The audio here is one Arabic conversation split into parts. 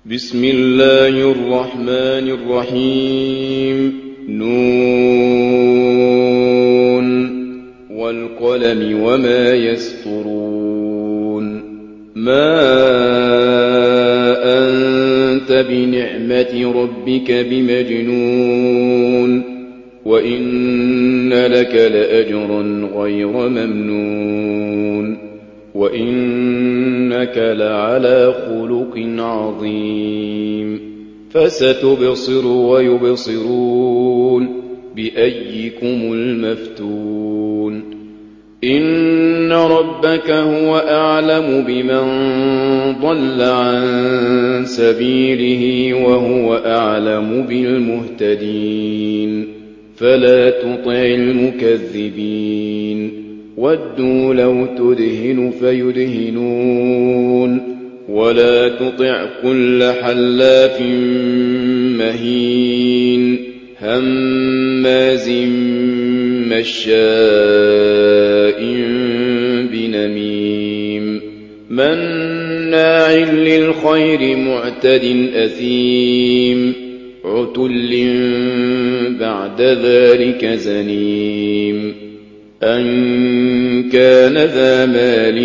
بسم الله الرحمن الرحيم. نون والقلم وما يسطرون. ما أنت بنعمة ربك بمجنون وإن لك لأجرا غير ممنون وإنك لعلى خلق عظيم. فستبصر ويبصرون بأيكم المفتون. إن ربك هو أعلم بمن ضل عن سبيله وهو أعلم بالمهتدين. فلا تطع المكذبين. ودوا لو تدهن فيدهنون. ولا تطع كل حلاف مهين هماز مشاء بنميم مناع للخير معتد أثيم عتل بعد ذلك زنيم. أن كان ذا مال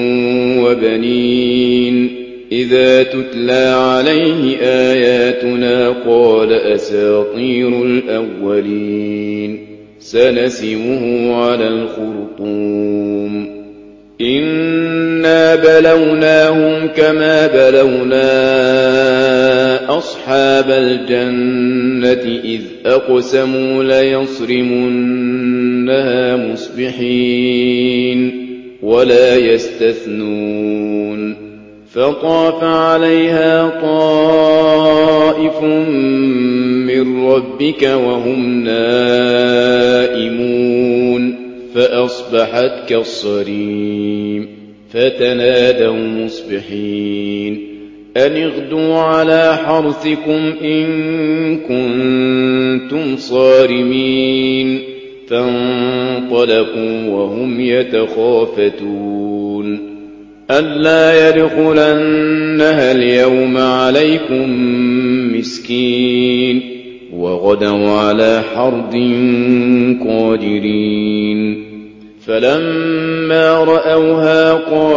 وبنين إذا تتلى عليه آياتنا قال أساطير الأولين. سنسمه على الخرطوم. إنا بلوناهم كما بلونا أصحاب الجنة إذ أقسموا ليصرمنها مصبحين ولا يستثنون. فطاف عليها طائف من ربك وهم نائمون فأصبحت كالصريم. فتنادوا مصبحين أن اغدوا على حرثكم إن كنتم صارمين. فانطلقوا وهم يتخافتون ألا يدخلنها اليوم عليكم مسكين. وغدوا على حرد قادرين. فلما رأوها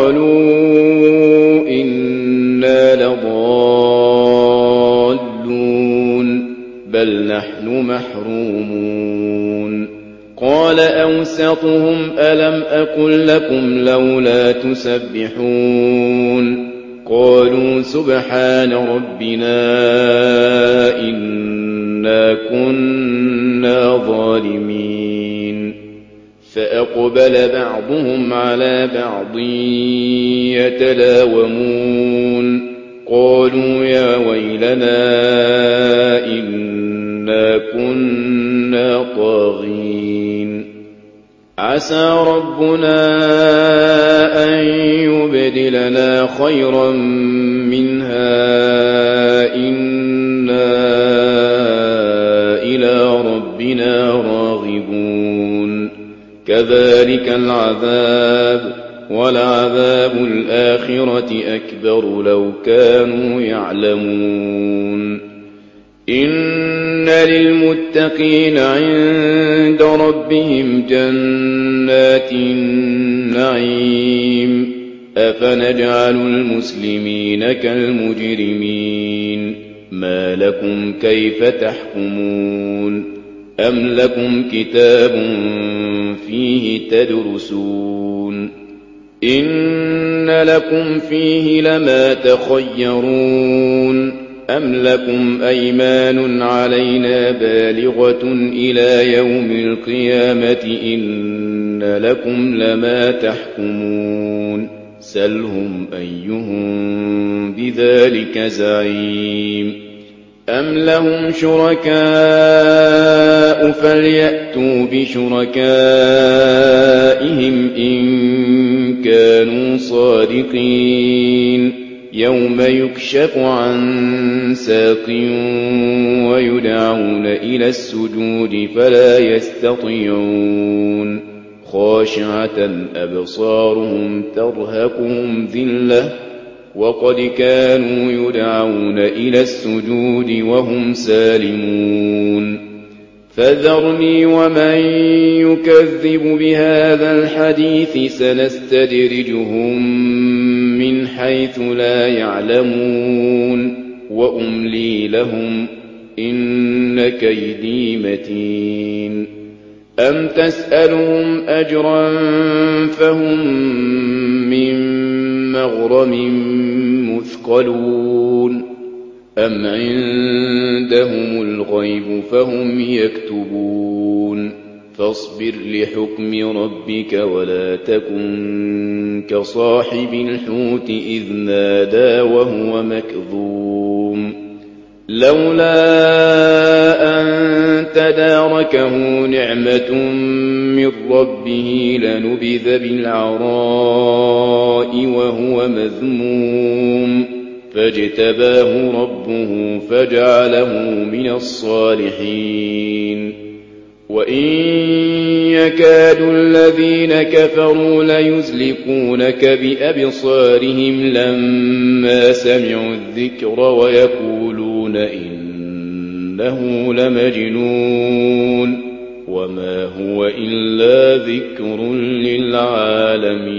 قالوا إنا لضالون بل نحن محرومون. قال أوسطهم ألم أقل لكم لولا تسبحون. قالوا سبحان ربنا إنا كنا ظالمين. فأقبل بعضهم على بعض يتلاومون قالوا يا ويلنا إنا كنا طاغين. عسى ربنا أن يبدلنا خيرا منها إنا إلى ربنا راغبون. كذلك العذاب ولعذاب الآخرة أكبر لو كانوا يعلمون. إن للمتقين عند ربهم جنات النعيم. أفنجعل المسلمين كالمجرمين. ما لكم كيف تحكمون. أم لكم كتاب فيه تدرسون. إن لكم فيه لما تخيرون. أم لكم أيمان علينا بالغة إلى يوم القيامة إن لكم لما تحكمون. سلهم أيهم بذلك زعيم. أم لهم شركاء فليأتوا بشركائهم إن كانوا صادقين. يوم يكشف عن ساق ويدعون إلى السجود فلا يستطيعون. خاشعة أبصارهم ترهقهم ذلة وقد كانوا يدعون إلى السجود وهم سالمون فذرني ومن يكذب بهذا الحديث سنستدرجهم من حيث لا يعلمون وأملي لهم إن كيدي متين أم تسألهم أجرا فهم من مغرم مثقلون أم عندهم الغيب فهم يكتبون فاصبر لحكم ربك ولا تكن كصاحب الحوت إذ نادى وهو مكظوم لولا أن تداركه نعمة من ربه لنبذ بالعراء وهو مذموم فاجتباه ربه فجعله من الصالحين وإن يكاد الذين كفروا ليزلقونك بأبصارهم لما سمعوا الذكر ويقولون إنه لمجنون وما هو إلا ذكر للعالمين